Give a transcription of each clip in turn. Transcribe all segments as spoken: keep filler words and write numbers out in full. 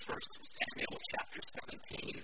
First Samuel chapter seventeen.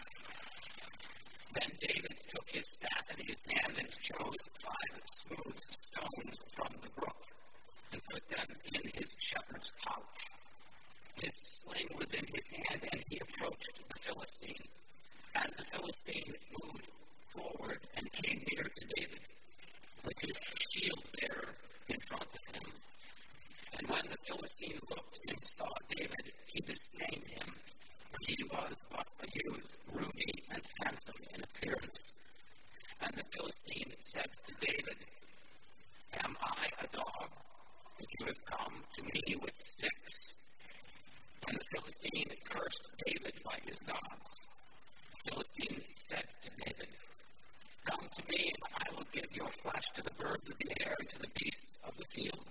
Then David took his staff in his hand and chose five smooth stones from the brook and put them in his shepherd's pouch. His sling was in his hand, and he approached the Philistine. And the Philistine moved forward and came near to David, with his shield bearer in front of him. And when the Philistine looked and saw David, he disdained him, for he was but a youth, ruddy and handsome in appearance. And the Philistine said to David, "Am I a dog, that you have come to me with sticks?" And the Philistine cursed David by his gods. The Philistine said to David, "Come to me, and I will give your flesh to the birds of the air and to the beasts of the field."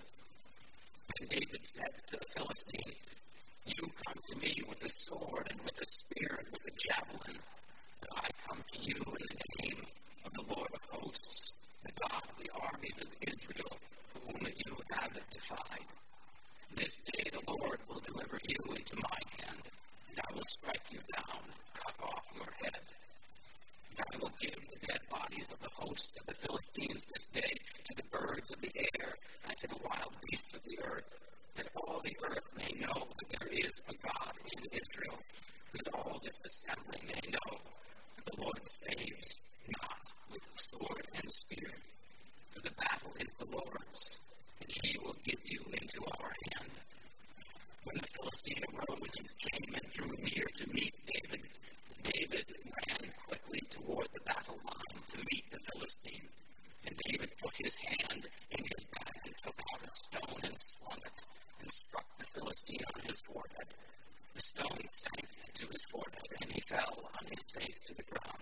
And David said to the Philistine, "You come to me with a sword and with a spear and with a javelin, but I come to you in the name of the Lord of hosts, the God of the armies of Israel, whom you have defied. This day the Lord will deliver you into my hand, and I will strike you down, cut off your head. And I will give the dead bodies of the hosts of the Philistines this day to the birds of the air and to the wild beasts of the earth, that all the earth may know that there is a God in Israel, that all this assembly may know that the Lord saves not with sword and spear. For the battle is the Lord's, and he will give you into our hand." When the Philistine arose and came and drew near to meet David, David ran quickly toward the battle line to meet the Philistine. And David put his hand in his bag and took out a stone and slung it, and struck the Philistine on his forehead. The stone sank into his forehead, and he fell on his face to the ground.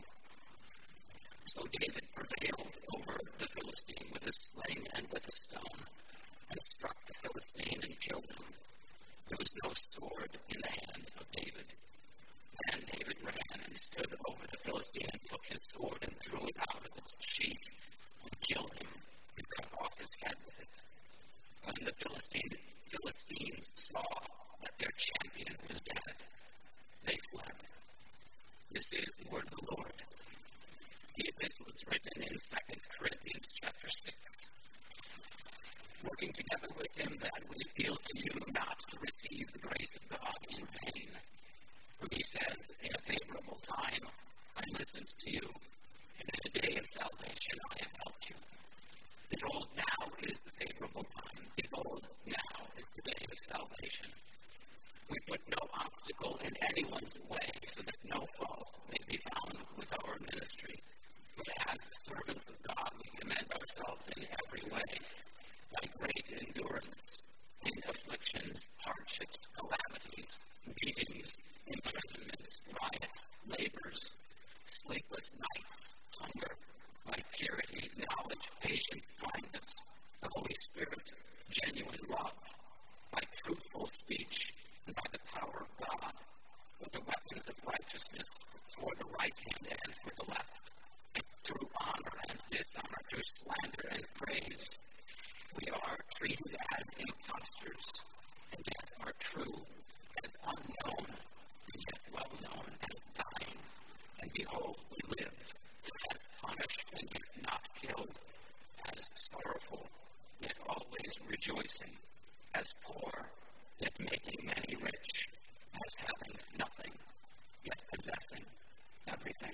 So David prevailed over the Philistine with a sling and with a stone, and struck the Philistine and killed him. There was no sword in the hand of David. Then David ran and stood over the Philistine and took his sword and drew it out of its sheath and killed him and cut off his head with it. When the Philistine, Philistines saw that their champion was dead, they fled. This is the word of the Lord. The epistle is written in Second Corinthians chapter six. Working together with him, that we appeal to you not to receive the grace of God in vain. For he says, "In a favorable time I listened to you, and in a day of salvation I have helped you. Behold, now is the favorable time. Behold, now is the day of salvation. We put no obstacle in anyone's way, so that no fault may be found with our ministry. But as servants of God, we commend ourselves in every way, by great endurance, in afflictions, hardships, calamities, beatings, imprisonments, riots, labors, sleepless nights, hunger, by purity, knowledge, patience, kindness, the Holy Spirit, genuine love, by truthful speech, and by the power of God, with the weapons of righteousness for the right hand and for the left, through honor and dishonor, through slander and praise. We are treated as impostors, and yet are true, as unknown, and yet well known, as dying, and behold, we live, as punished, and yet not killed, as sorrowful, yet always rejoicing, as poor, yet making many rich, as having nothing, yet possessing everything."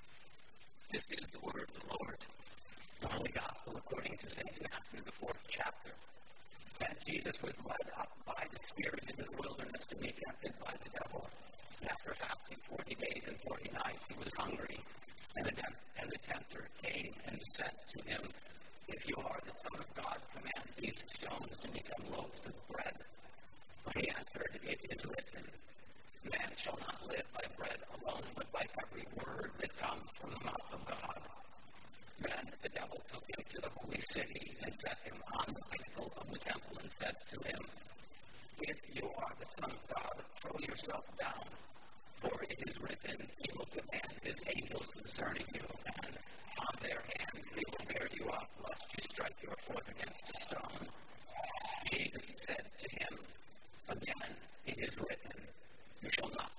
This is the word of the Lord. The Holy Gospel according to Saint Matthew, the fourth chapter. And Jesus was led up by the Spirit into the wilderness to be tempted by the devil. And after fasting forty days and forty nights, he was hungry. And the, temp- and the tempter came and said to him, "If you are the Son of God, command these stones to become loaves of bread." But he answered, "It is written, man shall not live by bread alone, but by every word that comes from the mouth of God." Then the devil took him to the holy city and set him on the pinnacle of the temple and said to him, "If you are the Son of God, throw yourself down, for it is written, he will command his angels concerning you, and on their hands they will bear you up, lest you strike your foot against a stone." Jesus said to him, "Again, it is written, you shall not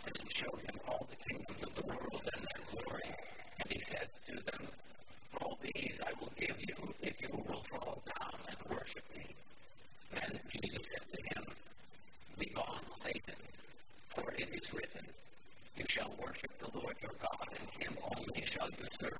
departed and showed him all the kingdoms of the world and their glory. And he said to them, all these I will give you if you will fall down and worship me. And Jesus said to him, begone, Satan, for it is written, you shall worship the Lord your God, and him only shall you serve.